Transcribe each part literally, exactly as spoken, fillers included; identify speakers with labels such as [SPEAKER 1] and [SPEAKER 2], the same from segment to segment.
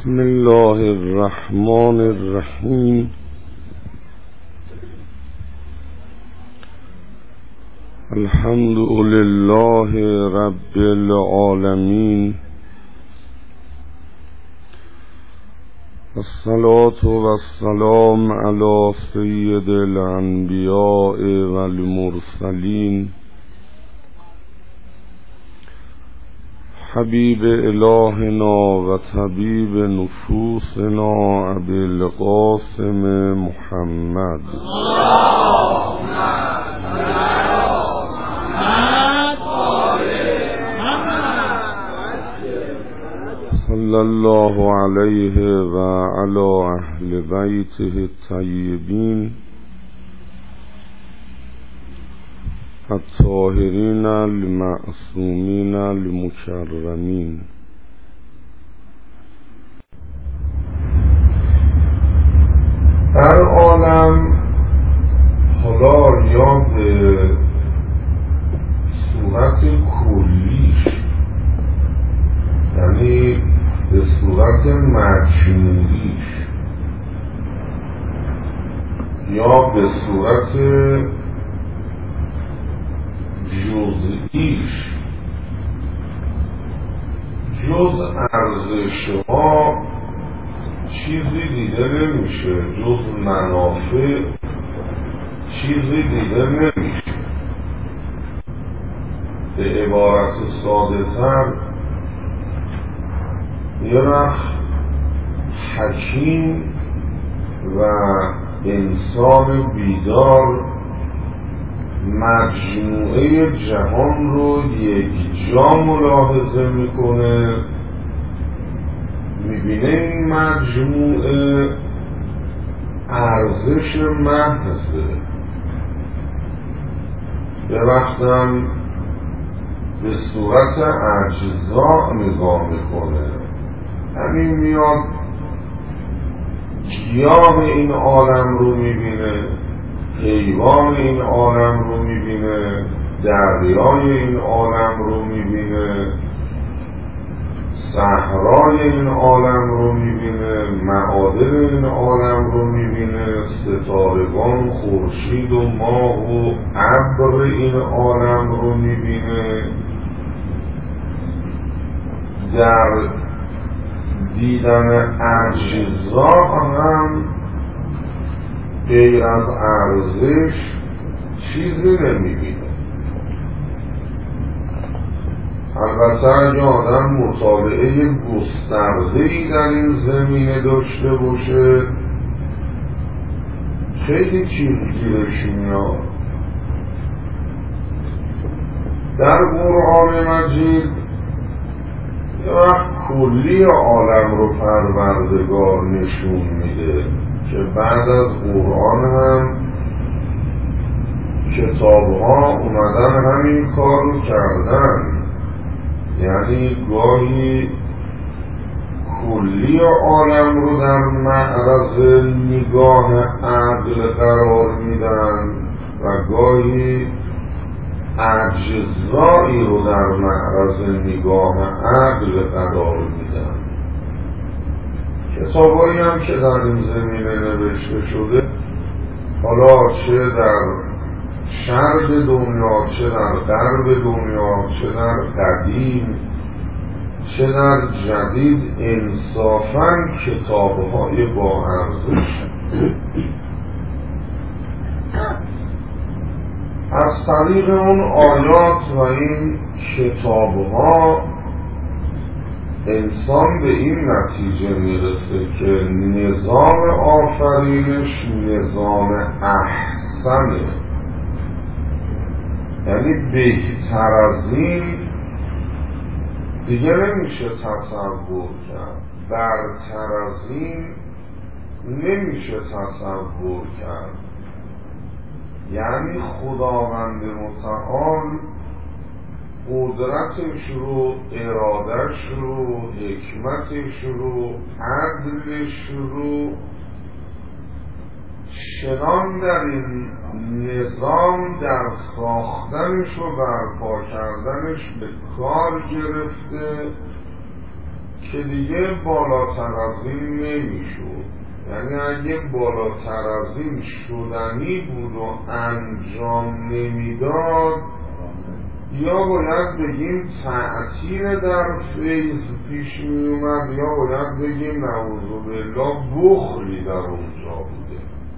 [SPEAKER 1] بسم الله الرحمن الرحیم. الحمد لله رب العالمین، الصلاة والسلام علی سید الانبیاء والمرسلین، حبیب الهنا و طبیب نفوسنا ابی القاسم محمد صلی الله علیه و علی اهل بیته الطیبین الطاهرین المعصومین المکرمین.
[SPEAKER 2] در عالم حالا یا به صورت کلیش، یعنی به صورت مجموعیش، یا به صورت جزئیش، جز ارزش‌ها چیزی دیده نمیشه، جز منافع چیزی دیده نمیشه. به عبارت ساده تر، یه وقت حکیم و انسان بیدار مجموعه جهان رو یک جا ملاحظه میکنه، میبینه این مجموعه ارزش محضه. به وقتم به صورت اجزا نگاه میکنه، همین میاد گیاه این عالم رو میبینه، حیوان این عالم رو میبینه، دریای این عالم رو میبینه، صحرای این عالم رو میبینه، معادن این عالم رو میبینه، ستارگان، خورشید و ماه و ابر این عالم رو میبینه. در دیدن اجزا هم غیر از ارزش چیزی نمیبینه. البته اگه آدم مطالعه گسترده‌ای در این زمینه داشته باشه خیلی چیز گیرش میاد. در قرآن مجید یه وقت کلی عالم رو پروردگار نشون میده که بعد از قرآن هم کتاب ها اومدن همین کار رو کردن، یعنی گاهی کلی عالم رو در معرض نگاه عقل قرار میدن و گاهی اجزایی رو در معرض نگاه عقل قرار میدن. کتابایی هم که در این زمینه نوشته شده، حالا چه در شرق دنیا، چه در غرب دنیا، چه در قدیم، چه در جدید، انصافاً کتاب‌های با ارزش. از طریق اون آیات و این کتاب‌ها انسان به این نتیجه میرسه که نظام آفرینش نظام احسنه، یعنی بهتر از این دیگه نمیشه تصور کرد، برتر از این نمیشه تصور کرد. یعنی خداوند متعال قدرتش رو، ارادش رو، حکمتش رو، عدلش رو چنان در این نظام در ساختنش و برپا کردنش به کار گرفته که دیگه بالاتر از این نمیشد. یعنی اگه بالاتر از این شدنی بود و انجام نمیداد، یا باید بگیم تأثیر در فیض پیش می اومد، یا باید بگیم نعوذ بالله بخلی در اونجا بوده.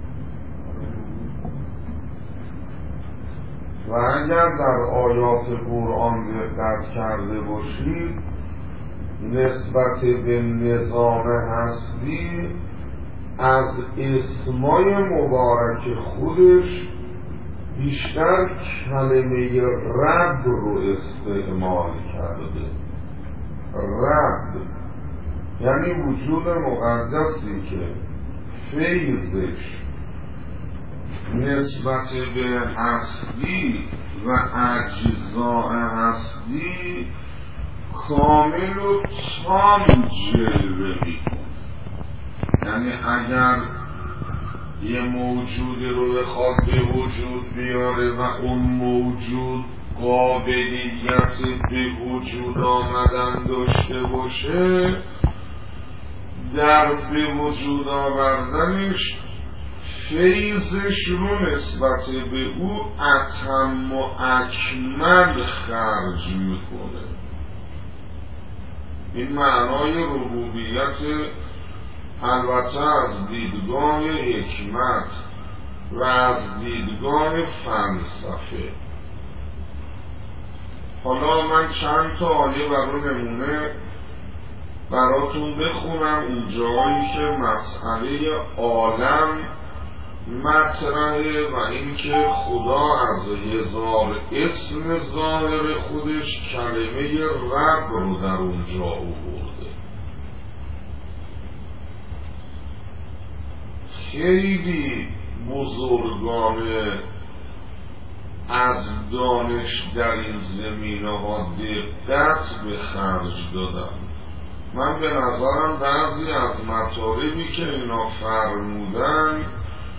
[SPEAKER 2] و اگر در آیات قرآن دقت کرده باشید، نسبت به نظام هستی از اسمای مبارک خودش بیشتر کلمه رب رو استعمال کرده. رب یعنی وجود مقدسی که فیضش نسبت به هستی و اجزاء هستی کامل و تام جلوه میکنه. یعنی اگر یه موجودی رو بخواد به وجود بیاره و اون موجود قابلیت به وجود آمدن داشته باشه، در به وجود آوردنش فیضش رو نسبت به او اتم و اکمل خرج میکنه. این معنای ربوبیت البته از دیدگاه حکمت و از دیدگاه فلسفه. حالا من چند تا آیه برای نمونه براتون بخونم اون جایی که مسئله عالم مطرحه و اینکه خدا از هزار اسم ظاهر خودش کلمه رب رو در اونجا آورده. خیلی بزرگانه از دانش در این زمینه ها دقت به خرج دادن. من به نظرم بعضی از مطالبی که اینا فرمودن،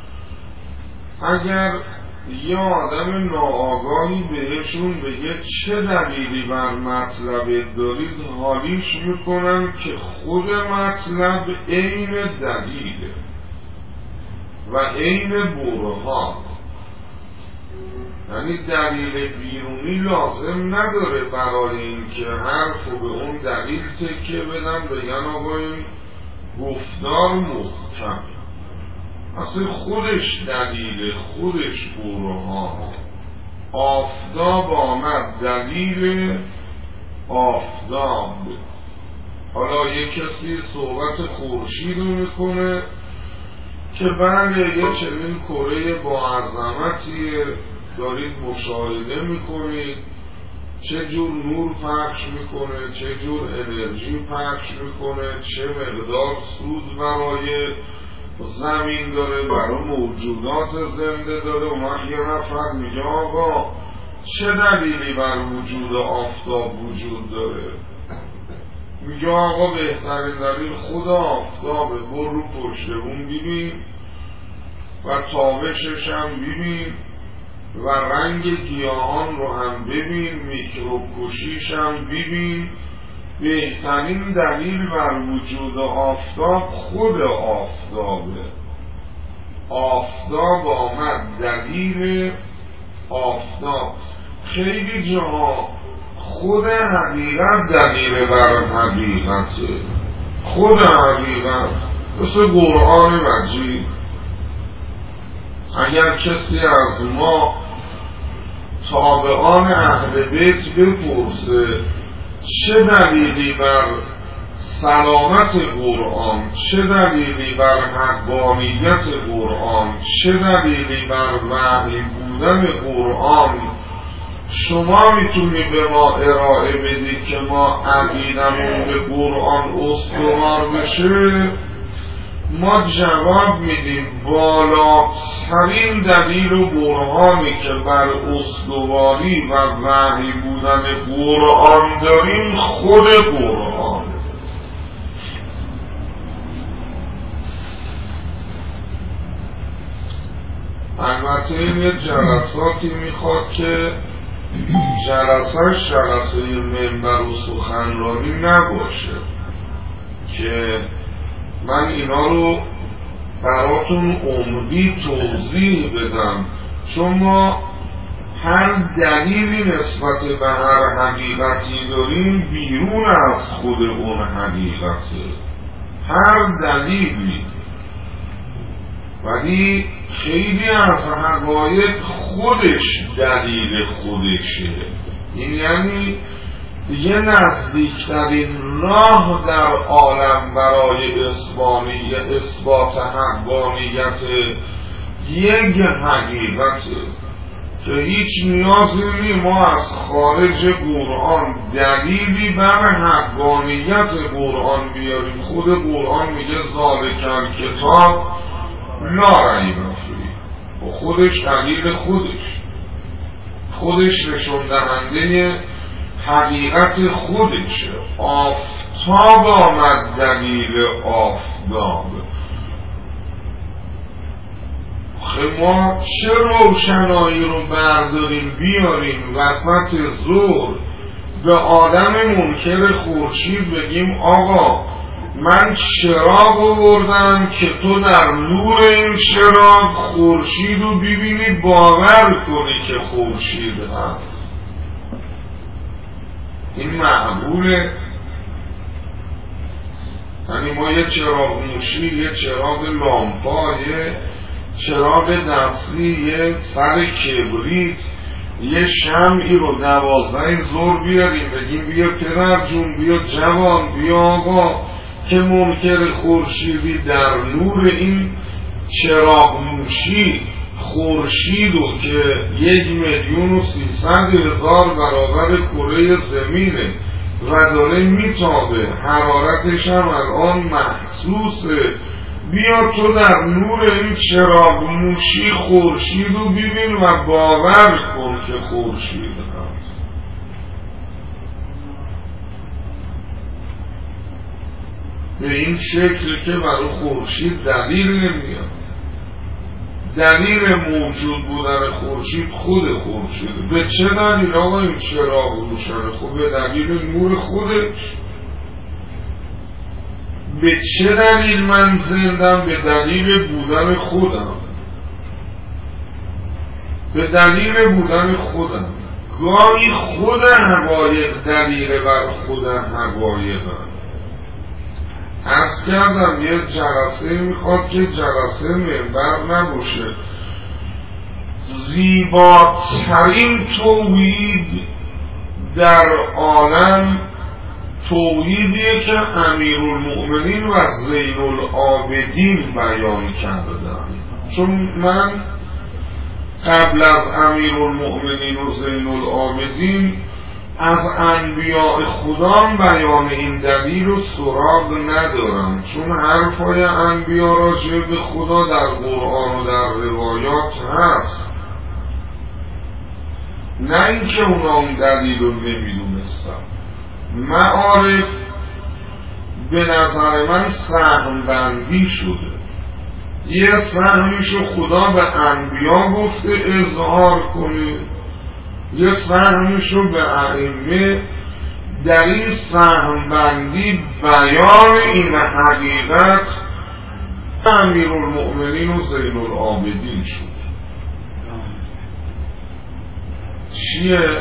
[SPEAKER 2] اگر یه آدم ناآگاهی بهشون بگه چه دلیلی بر مطلب دارید، حالیش میکنن که خود مطلب عین دلیله و عین برهان. یعنی دلیل بیرونی لازم نداره برای اینکه حرف به اون دلیل تکیه بدن بگن آقا این گفتار محکم. اصلا خودش دلیل، خودش برهانه. آفتاب آمد دلیل آفتاب. حالا یک کسی صحبت خورشید رو میکنه که بله یه چنین کره با عظمتیه دارید مشاهده میکنید، چه جور نور پخش میکنه، چه جور انرژی پخش میکنه، چه مقدار سود برای زمین داره، برای موجودات زنده داره. اون یه نفر میگه آقا چه دلیلی بر وجود آفتاب وجود داره؟ میگه آقا بهترین دلیل خود آفتابه. برو پشت اون ببین و تابشش هم ببین و رنگ گیاهان رو هم ببین، میکروب کشیش هم ببین. بهترین دلیل بر وجود آفتاب خود آفتابه. آفتاب آمد دلیل آفتاب. خیلی جاها خود حقیقت دلیل بر حقیقته. خود حقیقت مثل قرآن مجید. اگر کسی از ما تابعان اهل بیت بپرسه چه دلیلی بر سلامت قرآن، چه دلیلی بر حقانیت قرآن، چه دلیلی بر وحی بودن قرآن شما میتونی به ما ارائه بدی که ما عقیدمون به قرآن استوار بشه؟ ما جواب میدیم بالاترین دلیل و برهانی که بر استواری و وحی بودن قرآن داریم خود قرآن. البته این یه جلساتی میخواد که جلسهش جلسه منبر و سخنرانی نباشه. که من اینا رو براتون عمدی توضیح بدم، چون ما هر دلیلی نسبت به هر حقیقتی داریم بیرون از خود اون حقیقته، هر دلیلی، ولی خیلی از حقایق خودش دلیل خودشه. این یعنی دیگه نزدیکترین راه در عالم برای اثبات حقانیت یک حقیقته که هیچ نیازی نیست ما از خارج قرآن دلیلی بر حقانیت قرآن بیاریم. خود قرآن میگه ذالک الکتاب لا ریب فیه، و خودش دلیل خودش خودش نشون دهنده حقیقت خودشه. آفتاب آمد دلیل آفتاب. خب ما چه روشنایی رو برداریم بیاریم وسط ظهر به آدم منکر خورشید بگیم آقا من چراغ آوردم که تو در نور این چراغ خورشید رو ببینی باور کنی که خورشید هست؟ این معقوله؟ یعنی ما یه چراغ موشی، یه چراغ لامپا، یه چراغ دستی، یه سر کبریت، یه شمعی رو دوازده ظهر بیاریم بگیم بیا پدر جون، بیا جوان، بیا آقا که منکر خورشیدی در نور این چراغ موشی خورشید و که یک میلیون و سیصد هزار برابر کره زمینه و داره میتابه، حرارتش هم الان محسوسه، بیا تو در نور این چراغ موشی خورشید رو ببین و باور کن که خورشید هست. به این شکل که برای خورشید دلیل نمیاد. دلیل موجود بودن خورشید خود خورشیده. به چه دلیل آقا این چراغ روشنه؟ خب به دلیل نور خودش. به چه دلیل من زندم؟ به دلیل بودن خودم، به دلیل بودن خودم. گاهی خود حقایق دلیل بر خود حقایق هم. عرض کردم یه جلسه میخواد که جلسه منبر نباشه. زیباترین توحید در عالم توحیدیه که امیرالمؤمنین و زین العابدین بیان کردن. چون من قبل از امیرالمؤمنین و زین العابدین از انبیاء خدا بیان این دلیل و سراغ ندارم، چون حرفای انبیاء راجع به خدا در قرآن و در روایات هست، نه اینکه اونا اون دلیل رو نمیدونستم. معارف به نظر من سهم بندی شده. یه سهمیشو خدا به انبیا گفته اظهار کنه، یه سهمیشو به ائمه. در این سهم بندی بیان این حقیقت امیرالمؤمنین و زین العابدین شد. چیه؟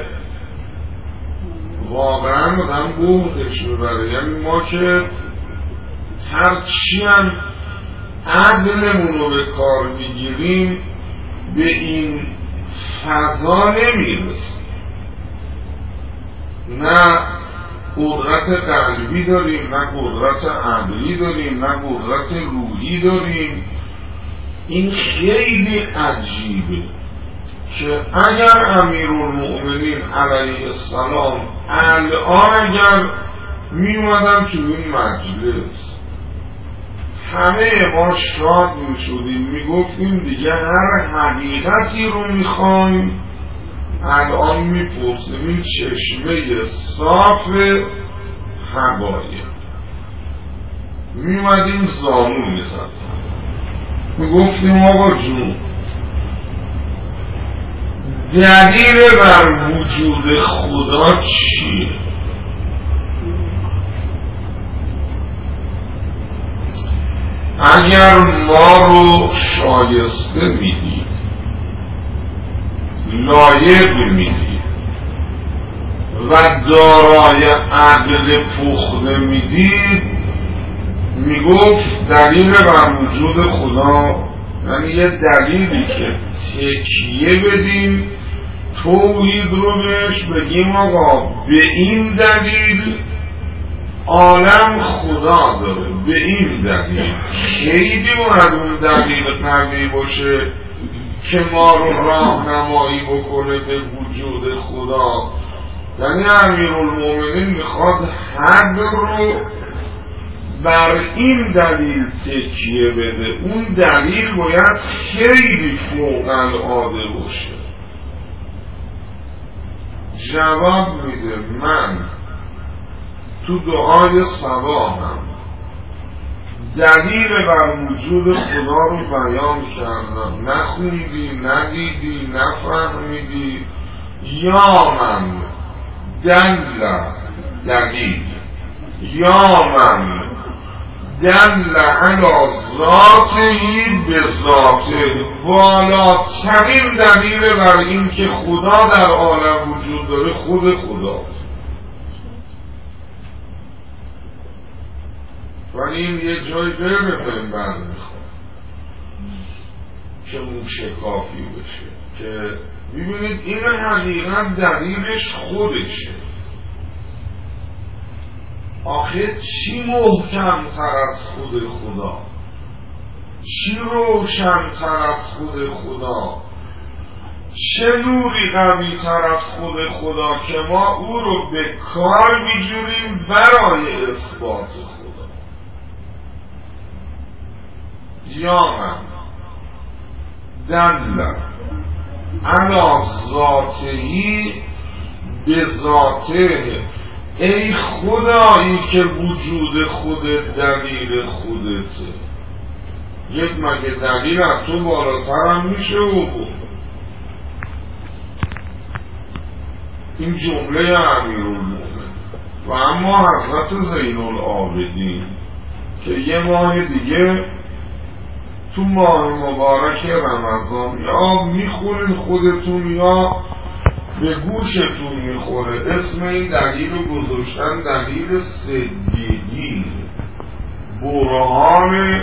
[SPEAKER 2] واقعا آدم بودش ببره. یعنی ما که هر چی هم عدلمون رو به کار میگیریم به این فضا نمیرسیم. نه قدرت قلبی داریم، نه قدرت عقلی داریم، نه قدرت روحی داریم. این خیلی عجیبه که اگر امیرالمؤمنین علیه السلام الان اگر می اومدن تو این مجلس همه ما شاد می شدیم، می گفتیم دیگه هر حقیقتی رو می خواهیم الان می پرسیم. این چشمه صاف حقایق. می اومدیم زانو می زدیم، می گفتیم آقا جون دلیل بر وجود خدا چیه؟ اگر ما رو شایسته میدید، لایق میدید و دارای عقل پخته میدید، میگفت دلیل بر وجود خدا، یعنی یه دلیلی که تکیه بدیم توحید رو بهش، بگیم آقا به این دلیل عالم خدا داره، به این دلیل. خیلی باید اون دلیل قوی باشه که ما رو راهنمایی بکنه به وجود خدا. یعنی امیرالمومنین میخواد حد رو بر این دلیل تکیه بده، اون دلیل باید خیلی فوق العاده باشه. جواب میده من تو دعای صباحم دلیل بر وجود خدا رو بیان کردم، نخوندی، ندیدی، نفهمیدی. یا من دل دلیل، یا من دل علی ذاتی به ذاته، بالاترین دلیل بر این که خدا در عالم وجود داره خود خداست. ولی این یه جای غیر بند میخواد که موشکافی بشه، که ببینید این حقیقت دلیلش خودشه. آخه چی محکم تر از خود خدا؟ چی روشن تر از خود خدا؟ چه نوری قوی تر از خود خدا که ما او رو به کار میگیریم برای اثبات خدا؟ یا من دل علی ذاتهی به ذاته، ای خدایی که وجود خودت دلیل خودته. یک مگه دلیل از تو بالاتر هم میشه او بود؟ این جمله امیرالمومنین. و اما حضرت زین العابدین که یه ماه دیگه تو ماه مبارک رمضان یا میخورین خودتون یا به گوشتون میخوره، اسم این دلیل رو گذاشتن دلیل صدیقی، برهان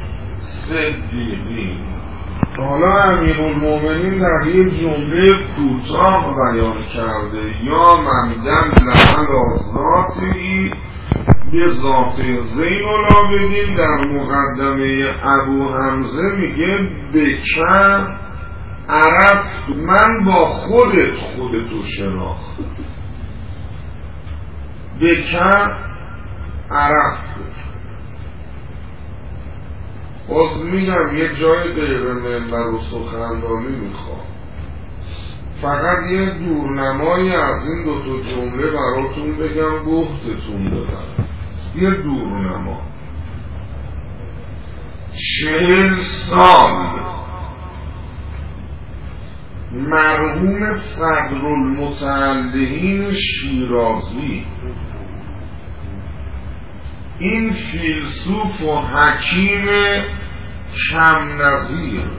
[SPEAKER 2] صدیقی. حالا امیرالمومنین در یک جمله کوتاه بیان کرده، یا من دل علی ذاتی به ذات زین العابدین. در مقدمه ابو حمزه میگه بکن عرفت، من با خودت خودتو شناخت. بکن عرفت. باز میگم یه جای غیر منبر و سخنرانی میخوام، فقط یه دورنمایی از این دوتا جمله براتون بگم، گفتتون بدم. یه دورنما. چهل سال مرحوم صدرالمتعلقین شیرازی، این فیلسوف و حکیم کم نظیر،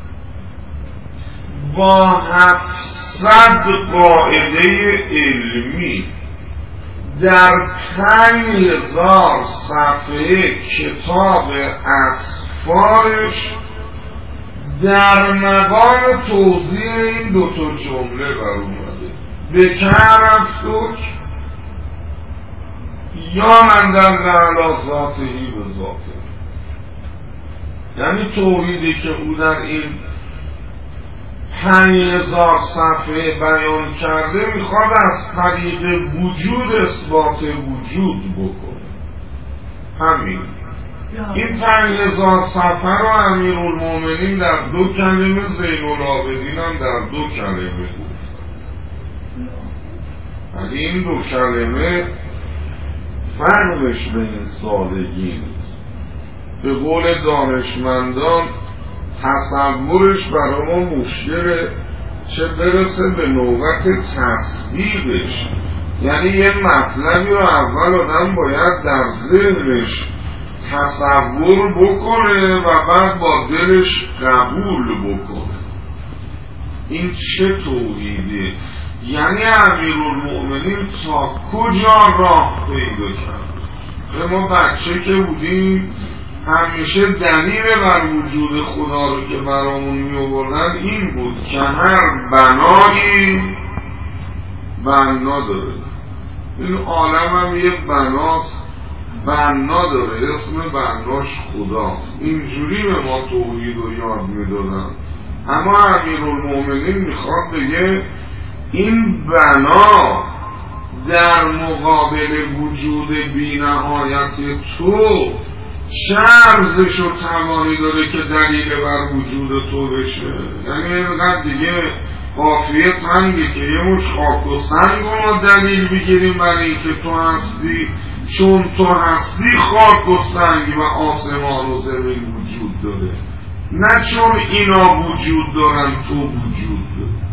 [SPEAKER 2] با هفتصد قاعده علمی در پنج هزار صفحه کتاب اسفارش در مقام توضیح این دوتا جمله بر اومده. به که رفتک یا من دل علی ذاتهی به ذاته. یعنی توحیدی که او در این پنج هزار صفحه بیان کرده میخواد از طریق وجود اثبات وجود بکنه. همین این پنج هزار صفحه رو امیرالمومنین در دو کلمه، زین العابدین هم در دو کلمه گفت. ولی این دو کلمه فرقش به این سادگی نیست. به قول دانشمندان تصورش برای ما مشکله، چه برسه به نوبت تصدیقش. یعنی یه مطلبی رو اول آدم باید در ذهنش تصور بکنه و بعد با دلش قبول بکنه. این چه توحیده؟ یعنی امیرالمؤمنین تا کجا راه پیدا کرد؟ ما بچه که بودیم همیشه دلیل بر وجود خدا رو که برامون می آوردن این بود که هر بنایی بنا داره. این عالم هم یه بناست، بنا داره، اسم بناش خداست. اینجوری به ما توحید رو یاد می دادن. اما امیرالمؤمنین میخواد بگه این بنا در مقابل وجود بی نهایت تو چه ارزش و توانی داره که دلیل بر وجود تو بشه. یعنی اینقدر دیگه قافیه تنگه که یه مش خاک و سنگ و ما دلیل بگیریم برای اینکه تو هستی، چون تو هستی خاک و سنگ و آسمان و زمین وجود داره، نه چون اینا وجود دارن تو وجود داره.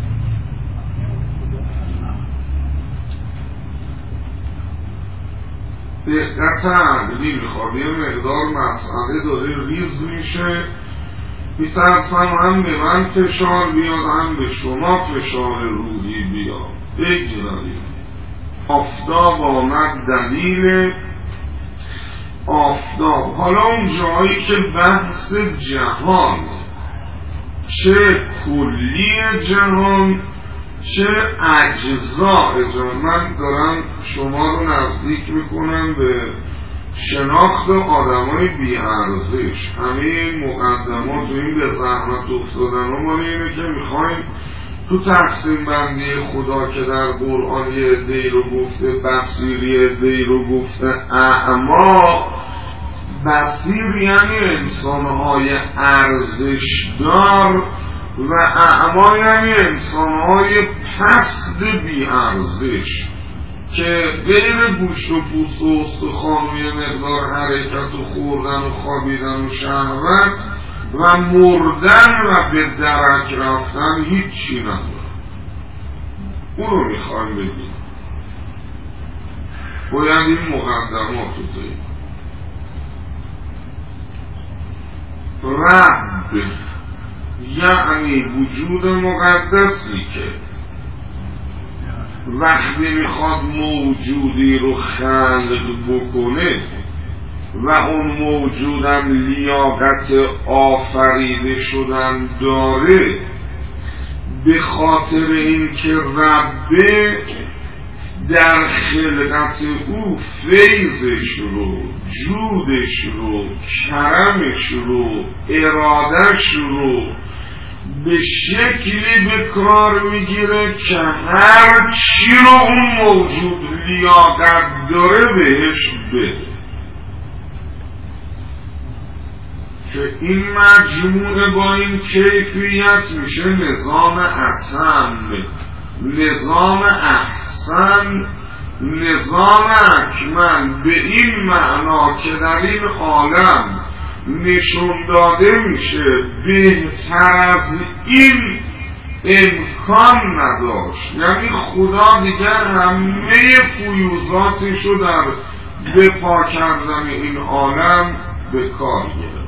[SPEAKER 2] دقیقتا ببین میخواد یه مقدار مسئله داره ریز میشه، میترسم هم به من فشار بیاد هم به شما فشار روحی بیاد. بگذاریم آفتاب آمد دلیل آفتاب. حالا اون جایی که بحث جهان، چه کلی جهان چه اجزاء جهان، من دارم شما رو نزدیک میکنم به شناخت آدمای بی ارزش. همه این مقدمات و این به زحمت افتادن و مال اینه که میخوایم تو تقسیم بندی خدا که در قرآن یه عده‌ای رو گفته بصیر، یه عده‌ای رو گفته اعما. بصیر یعنی انسانهای ارزشدار و اعما یعنی انسانهای پست بی ارزش که غیر گوشت و پوست و استخوان و یه مقدار حرکت و خوردن و خوابیدن و شهوت و مردن و به درک رفتن هیچی نداره. اونو میخوایم بگیم. باید این مقدمات رو داریم. رب یعنی وجود مقدسی که وقتی میخواد موجودی رو خلق بکنه و اون موجودم لیاقت آفریده شدن داره، به خاطر اینکه ربه در خلقت او فیضش رو، جودش رو، کرمش رو، ارادش رو به شکلی به کار میگیره که هر چی رو اون موجود لیاقت داره بهش بده. که این مجموعه با این کیفیت میشه نظام اتم، نظام احسن، نظام اکمل، به این معنا که در این عالم نشون داده میشه بهتر از این امکان نداشت. یعنی خدا دیگه همه فیوزاتش رو در بپا کردن این عالم به کار گرفت.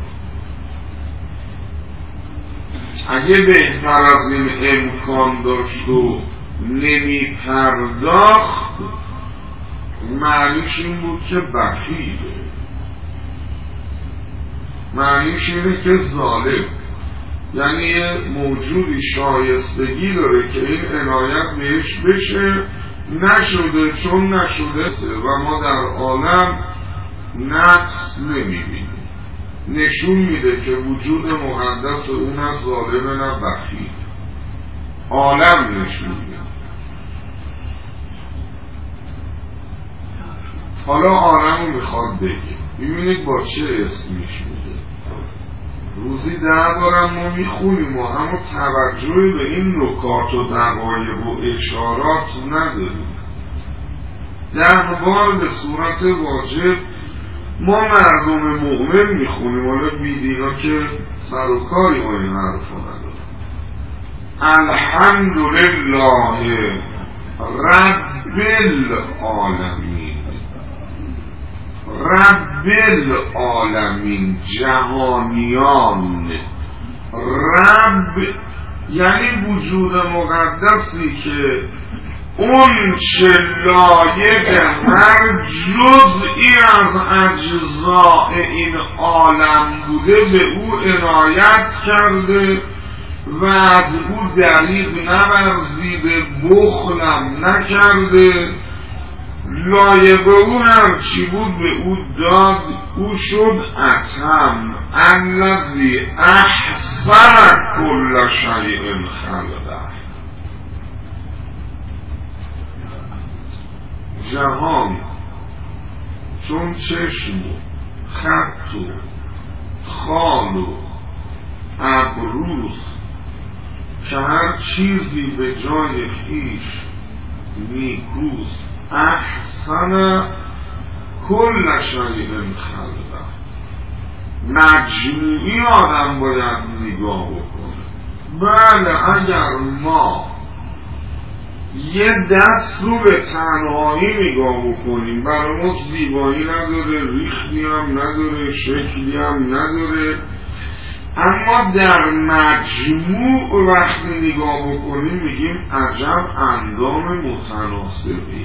[SPEAKER 2] اگه بهتر از این امکان داشت و نمی پرداخت، معنیش این بود که بخیله، معنیش اینه که ظالم. یعنی یه موجودی شایستگی داره که این عنایت بهش بشه، نشده، چون نشده و ما در عالم نقص نمیبینیم. نشون میده که وجود مقدس اون از ظالم نه بخیل. عالم نشون میده. حالا عالم رو میخواد بگه، ببینید با چه اسمیش میده. روزی ده بارم ما میخونیم و اما توجهی به این نکات و دقایق و اشارات نداریم. ده بار به صورت واجب ما مردم مؤمن میخونیم، حالا بیدینا که سر و کاری با این حرف ندارم. الحمدلله رب العالمین. رب العالمین، جهانیان. رب یعنی وجود مقدسی که اون چه لایق هر جزئی از اجزاء این عالم بوده به او عنایت کرده و از او دریغ نورزیده، بخلم نکرده، لایق او هرچی بود به او داد. او شد اتم، الذی احسن کل شیء خلقه. جهان چون چشم و خط و خال و ابروست که هر چیزی به جای خویش نیکوست. احسن کل شیء خلقه. مجموعی آدم باید نگاه بکنه. بله اگر ما یه دست رو به تنهایی نگاه بکنیم، برای ما زیبایی نداره، ریختی هم نداره، شکلی هم نداره، اما در مجموع وقتی نگاه بکنیم میگیم عجب اندام متناسبی،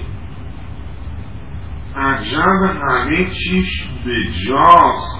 [SPEAKER 2] عجب همه چیش به جاست،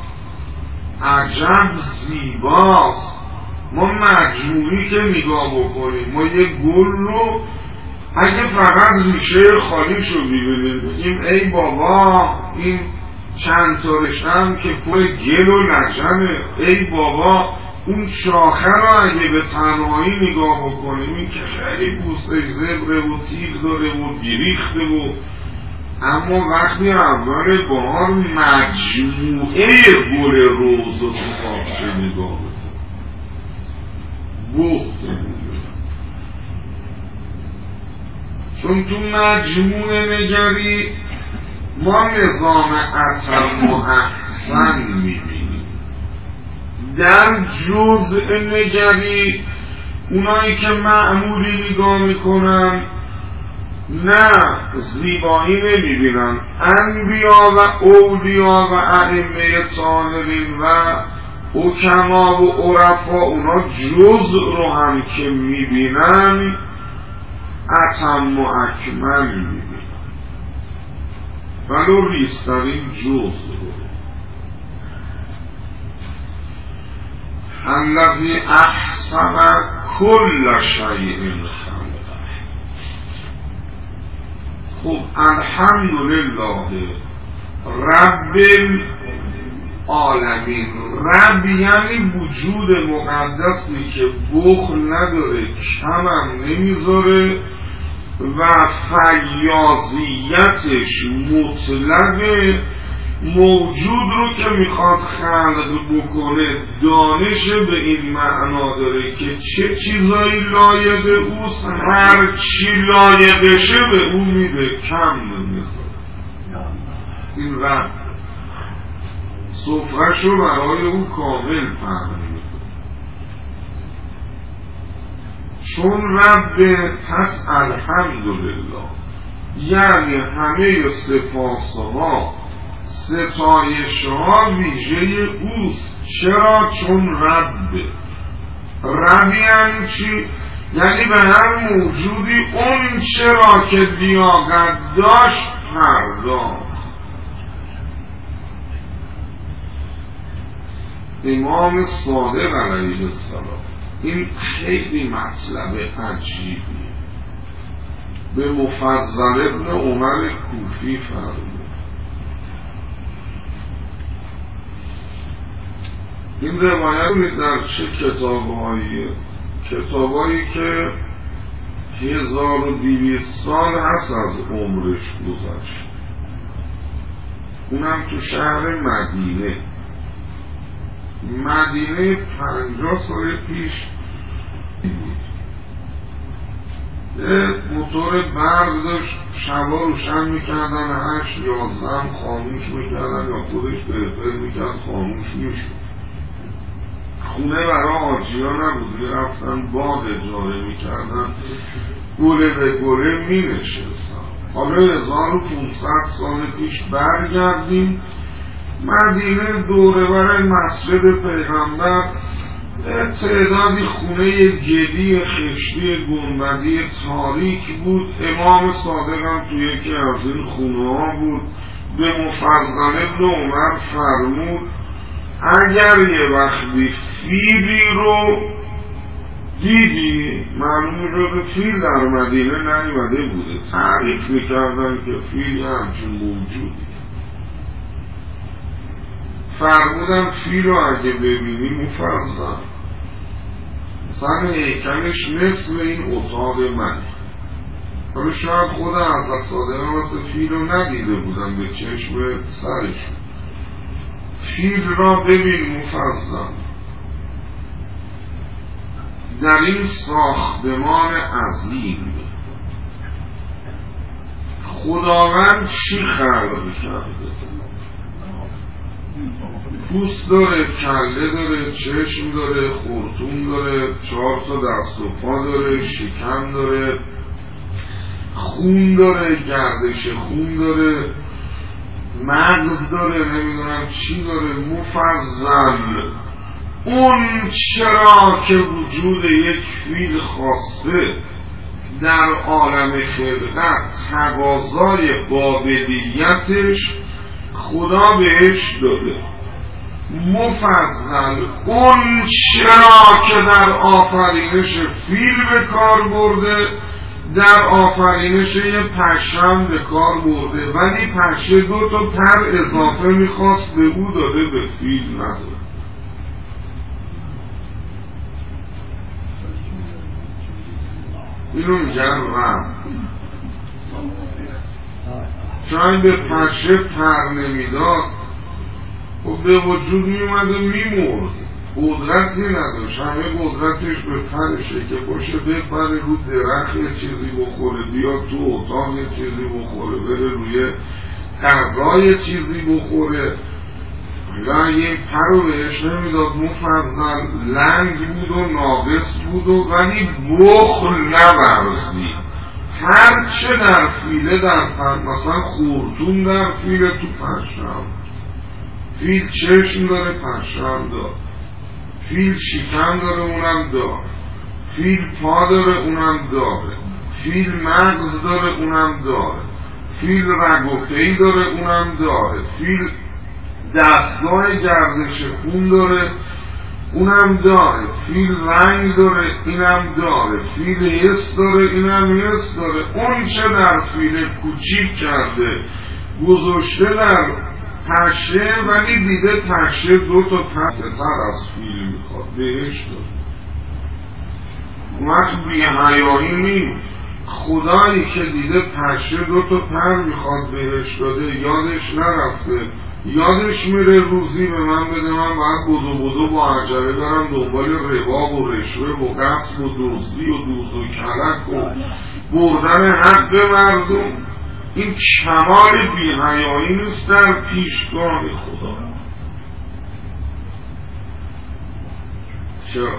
[SPEAKER 2] عجب زیباست. ما مجموعی که نگاه بکنیم، ما یه گل رو اگه فقط ریشه خالیشو ببینیم بگیم ای بابا این چند تا رشتم که پر گل و لجنه، ای بابا اون شاخه رو اگه به تنهایی نگاه بکنیم این که خیلی پوستش زبره و تیغ داره و بیریخته و، اما وقتی اول بهار مجموعه گل روز و تفاقشه نگاه بکنیم بخت، چون تو مجموعه نگری ما نظام اتم و احسن میبینیم، در جزء نگری اونایی که معمولی نگاه میکنن نه زیبایی نمیبینن. انبیا و اولیا و ائمه طاهرین و حکما و عرفا اونا جزء رو هم که میبینن اتم و اکمل میبینن، ولو ریسترین جزء رو. الذی احسن کل شیء خلقه. خب الحمدلله رب العالمین. رب یعنی وجود مقدسی که بخل نداره، کمم نمیذاره و فیاضیتش مطلق، موجود رو که میخواد خلق بکنه دانش به این معنا داره که چه چیزایی لایق اوست، هر چی لایقشه به او میده، کم نمیذاره. این رب سفره‌شو برای او کامل پهن میکنه. چون رب پس الحمدلله یعنی همه سپاسها ستایشها ویژه اوست. چرا؟ چون رب. رب یعنی چی؟ یعنی به هر موجودی اون چرا که لیاقت داشت پرداخت. امام صادق علیه السلام این خیلی مطلب عجیبیه، به مفضل ابن عمر کوفی فرمود. این روایت در چه کتاب‌هایی؟ کتابایی که هزار و دویست سال هست از عمرش گذشت، اونم تو شهر مدینه. مدینه پنجاه سال پیش بود. موتور برق داشت، شبا روشن میکردن، هشت یازده هم خاموش میکردن یا خودش بهتر میکرد خاموش میشد. خونه برای آجیا نبود، رفتن باغ اجاره میکردن، گله به گله مینشستن. حالا هزار و پانصد سال پیش برگردیم. مدینه دوره بر مسجد پیغمبر تعدادی خونه گلی خشتی گنبدی تاریک بود. امام صادق هم توی یکی از این خونه ها بود. به مفضل ابن عمر فرمود اگر یه وقتی فیلی رو دیدی، معلوم شده فیل در مدینه نیومده بوده، تعریف میکردن که فیل یه همچین موجودی، فرمودن فیل رو اگه ببینی مفضل مثلا هیکلش مثل این اتاق منه. حالا شاید خود حضرت صادق واسه فیل رو ندیده بودن به چشم سرشون. فیل را ببین مفضل، در این ساختمان عظیم خداوند چی خلق کرده؟ پوست داره، کله داره، چشم داره، خرطوم داره، چهار تا دست و پا داره، شکم داره، خون داره، گردش خون داره، مغز داره، نمیدونم چی داره. مفضل اون چرا که وجود یک فیل خاصه در عالم خلقت تقاضای قابلیتش خدا بهش داده، مفضل اون چرا که در آفرینش فیل به کار برده در آفرینش یه پشم به کار برده، ولی پشه دو تا پر اضافه میخواست به او داده، به فیل نداده. اینو میگن رم. چون به پشه پر نمیداد خب به وجود میومده میمورد، قدرتی نداشت، همه قدرتش به پرشه که باشه بپره رو درخت یه چیزی بخوره، بیاد تو اتاق یه چیزی بخوره، بره روی غذا یه چیزی بخوره. و یه پر رو بهش نمیداد، مفضل لنگ بود و ناقص بود و ولی بخل نورزید. هر چه در فیله در پر، مثلا خورتون در فیله تو پشم، فیل چشم داره پشم داره، فیل شکم داره اونم داره، فیل پا داره اونم داره، فیل مغز داره اونم داره، فیل رگ و پی داره اونم داره، فیل دستگاه گردش خون داره اونم داره، فیل رنگ داره اینم داره، فیل حس داره اینم حس داره. اون چه در فیل کوچیک کرده گذاشته در پشه، ولی دیده پشه دو تا پرتر از فیل میخواد بهش داره. وقت بی حیایی نیم. خدایی که دیده پشه دو تا پر میخواد بهش داده یادش نرفته، یادش میره روزی به من بده، من باید بدو بدو با عجله برم دنبال ربا و رشوه و غصب و دزدی و دوز و کلک و بردن حق مردم. این کمال بی‌حیایی نیست در پیشگاه خدا. چرا؟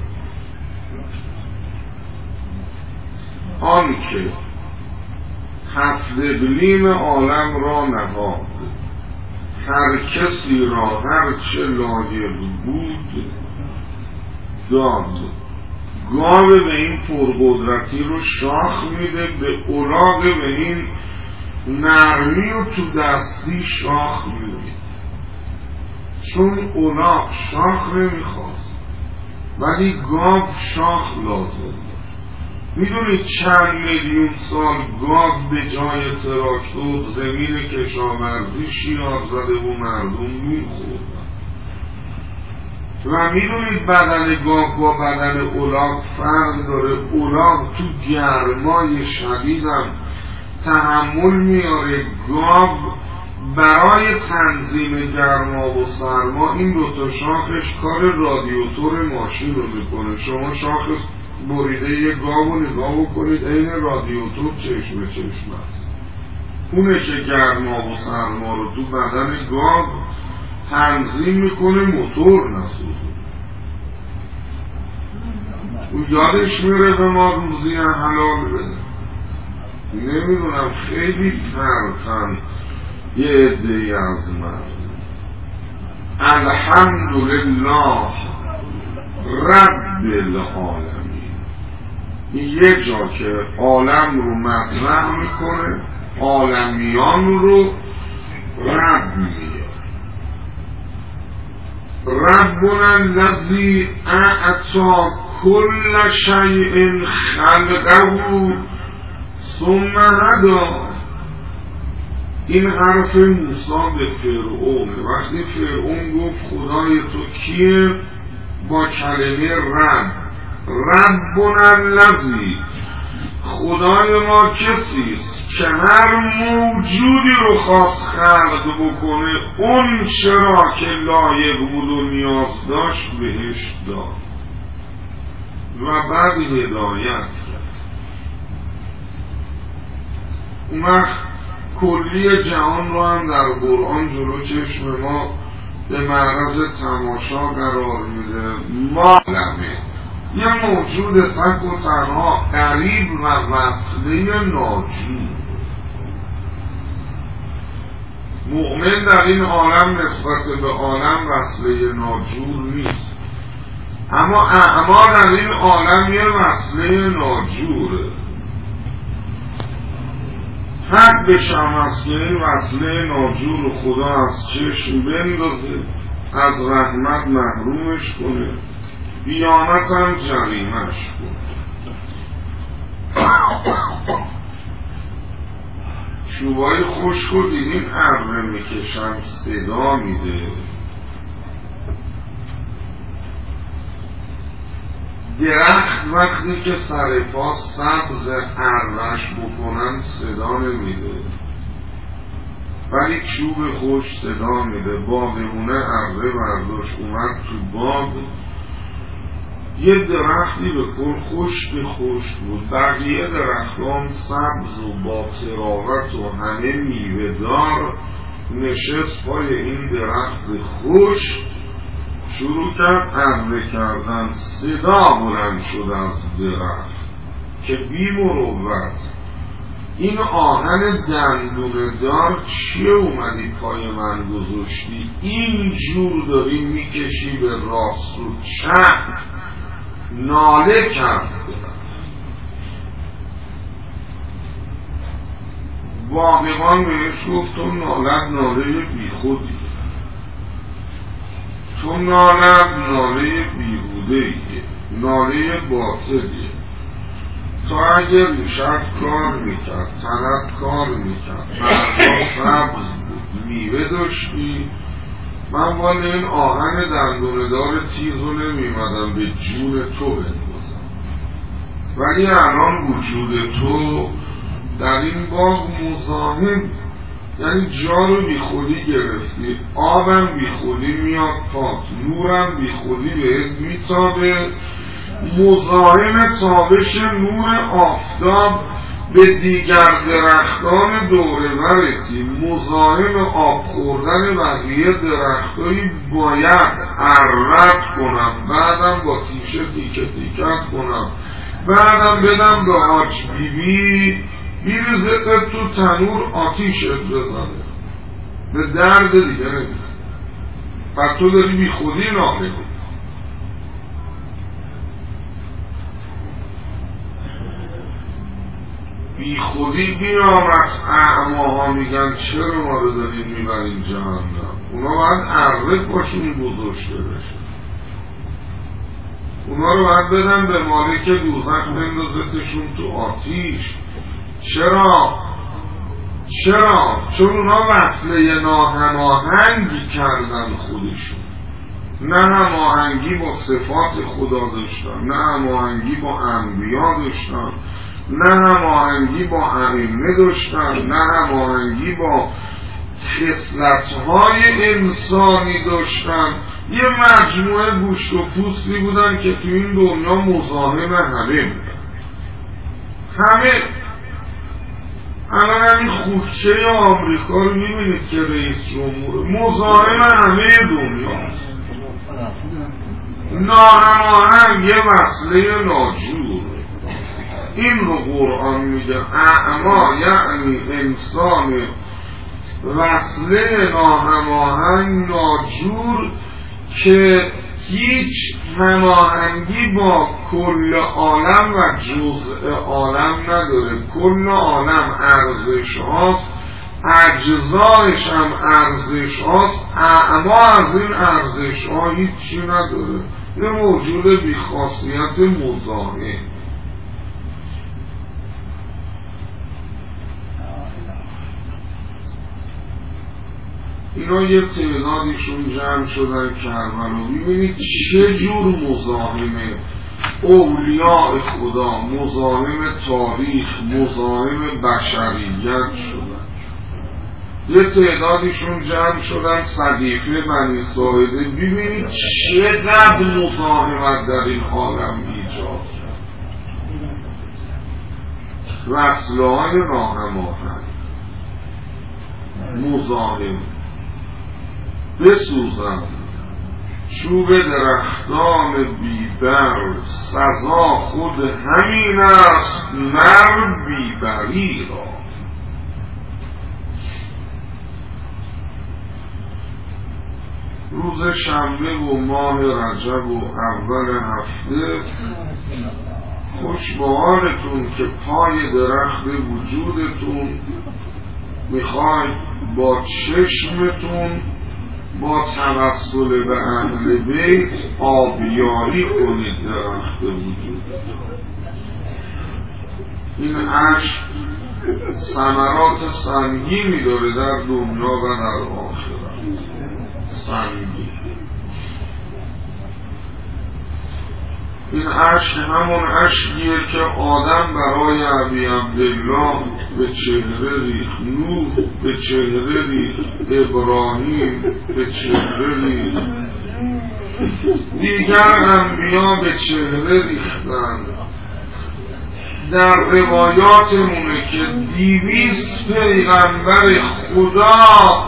[SPEAKER 2] آن که هفت اقلیم عالم را نهاد، هر کسی را هر چه لایق بود داد. گاو به این پرقدرتی رو شاخ میده، به اولاغ به این نرمی و تو دستی شاخ میده. چون اولاغ شاخ نمیخواست ولی گاو شاخ لازم داشت. میدونید چند میلیون سال گاو به جای تراکتور زمین کشاورزی شیار زده و مردم نون خوردن. و میدونید بدن گاو با بدن اولاغ فرق داره. اولاغ تو گرمای شدیدم تحمل میاره، گاو برای تنظیم گرما و سرما این دوتا شاخش کار رادیاتور ماشین رو میکنه. شما شاخ بریده یه گاو رو نگاه بکنید این رادیاتور چشم به چشم است. اونه که گرما و سرما رو تو بدن گاو تنظیم میکنه، موتور نسوزه. او یادش میره به ما روزی حلال بده. نمیدونم خیلی فرتن یه عده‌ای از من الحمدلله رب العالمین، یه جا که عالم رو مطرح میکنه، عالمیان رو رب میگه. ربنا الذی اعطی کل شیء خلقه ثم هدی. این حرف موسی به فرعون. وقتی فرعون گفت خدای تو کیه، با کلمه رب، ربنا الذی، خدای ما کسیست که هر موجودی رو خواست خلق بکنه اون چرا که لایق بود و نیاز داشت بهش داد و بعد هدایت کرد. اون وقت کلی جهان رو هم در قرآن جلو چشم ما به معرض تماشا قرار میده. معلمه یه موجود تک و تنها قریب و وصله ناجور. مؤمن در این عالم نسبت به عالم وصله ناجور نیست، اما اعمال در این عالم یه وصله ناجوره. حد بشم از که این وصله ناجور خدا از چشم بندازه، از رحمت محرومش کنه، بیامت هم جریمش کنه. چوبای خشک رو دیدین اره میکشن صدا میده. درخت وقتی که سر پا سبز ارهش بکنن صدا نمیده، ولی چوب خوش صدا میده. باغمونه اره برداشت اومد تو باغ، یه درختی به کل خشک خشک بود، بقیه درختان سبز و با تراوت و همه میوه دار. نشست پای این درخت خشک، شروع کرد اره کردن. صدا بلند شد از درخت که بی مروت این آهن دندونه دار چیه اومدی پای من گذاشتی؟ این جور داری میکشی به راست و چپ. ناله کرد باغبان بهش گفت تو نالت ناله بی خودی، تو نالت ناله بیهوده ایه، ناله باطلیه. تو اگر ریشت کار میکرد، تنت کار میکرد، بردا سبز بود، میوه داشتی، من باید این آهن دندوندار تیز رو نمیمدم به جون تو بندازم. ولی الان وجود تو در این باغ مزاحم، یعنی جا رو بی خودی گرفتی، آبم بی خودی میاد پاک، نورم بی خودی بهت میتابه. مزاحم تابش نور آفتاب به دیگر درختان دورورتی، مزاحم آب خوردن بقیه درختایی باید عرض کنم، بعدم با تیشه تیکه تیکت کنم، بعدم بدم به آج بیبی بیرزت تو تنور آتیشت بزنه. به درد دیگه نمیده. پس تو داری بی خودی ناله کنی. بی خودی بیامت. اعماها میگن چرا ما رو داریم میبرین جهنم؟ اونا باید اره باشون گذاشته بشه، اونا رو باید بدن به مالک دوزخ بندازتشون تو آتیش. چرا؟ چرا؟ چون اونا وصله ناهماهنگی کردن خودشون، نه هماهنگی با صفات خدا داشتن، نه هماهنگی با انبیا داشتن، نه هماهنگی با ائمه داشتن، نه هماهنگی با خصلت‌های انسانی داشتن. یه مجموعه گوشت و پوستی بودن که تو این دنیا مزاحم همه بودن. همه الان همین خوکچه آمریکا رو میبینید که رئیس جمهور مزاحم همه دنیاست. ناهماهنگ، یه وصله ناجور. این رو قرآن میگه. اعما یعنی انسان وصله، ناهماهنگ، ناجور که هیچ هماهنگی با کل عالم و جزء عالم نداره. کل عالم ارزش هاست، اجزایش هم ارزش هاست، اعما از این ارزش ها هیچی نداره. یه موجود بیخاصیت مزاحم. اینا یه تعدادیشون جمع شدن کربلا. ببینید چه جور مزاحمه اولیاء خدا، مزاحم تاریخ، مزاحم بشریت شدن. یه تعدادیشون جمع شدن صدیقه بنی ساعده. ببینید چقدر مزاحمت در این عالم ایجاد کرد. وصله‌های ناهماهنگ، مزاحم. بسوزم چوب درختان بیبر، سزا خود همین است مر بیبری را. روز شنبه و ماه رجب و اول هفته خوش به حالتون که پای درخت وجودتون میخواید با چشمتون با توسل به اهل بیت آبیاری کنید درخت وجودتون. این عشق ثمرات سنگینی داره در دنیا و در آخرت. سنگین. این عشق همون عشقیه که آدم برای ابی عبدالله به چهره ریخت، نوح به چهره ریخت، ابراهیم به چهره ریخت، دیگر انبیا به چهره ریختند. در روایاتمونه که دیویست پیغمبر خدا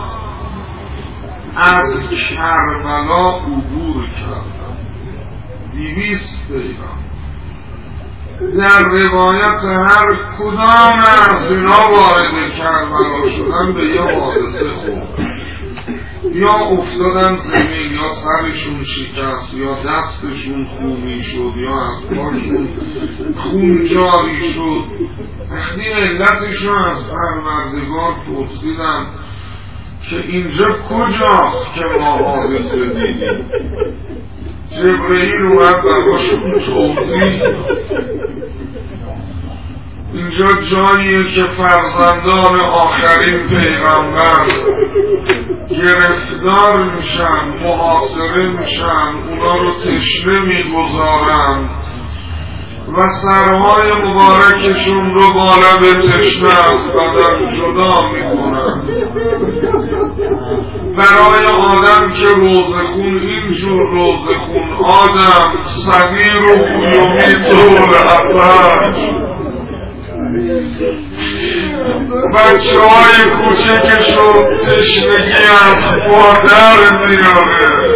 [SPEAKER 2] از کربلا عبور کردن. دیویست پیغمبر. در روایت هر کدام از اینا وارد کربلا شدن به یه حادثه خورد، یا افتادن زمین، یا سرشون شکست، یا دستشون خونی شد، یا از پاشون خون جاری شد. وقتی علتشون از پروردگار پرسیدن که اینجا کجاست که ما حادثه دیدیم، جبرئیل اومد براشون توضیح. اینجا جاییه که فرزندان آخرین پیغمبر گرفتار میشن، محاصره میشن، اونا رو تشنه میگذارن و سرهای مبارکشون رو با لب تشنه از بدن جدا میکنن. برای آدم که روزخون اینجور روزخون، آدم صغیر و قیومی طول ازش، بچه های کوچکشون تشنگی از مادر میاره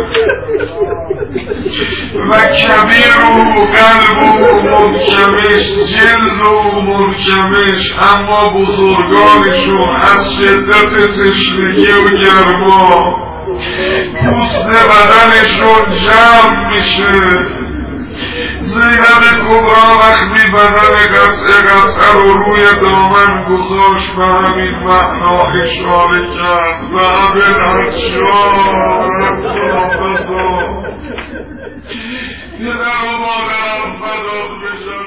[SPEAKER 2] و کبیر و قلب و منکمش، جلد و منکمش، اما بزرگانشون از شدت تشنگی و گرما پوست بدنشون جمع میشه. زینب کبرا وقتی بدن قطعه قطعه رو روی دامن گذاشت به همین معنا اشاره کرد و ابن اشار حافظا یه در و مادرم فداد بشن.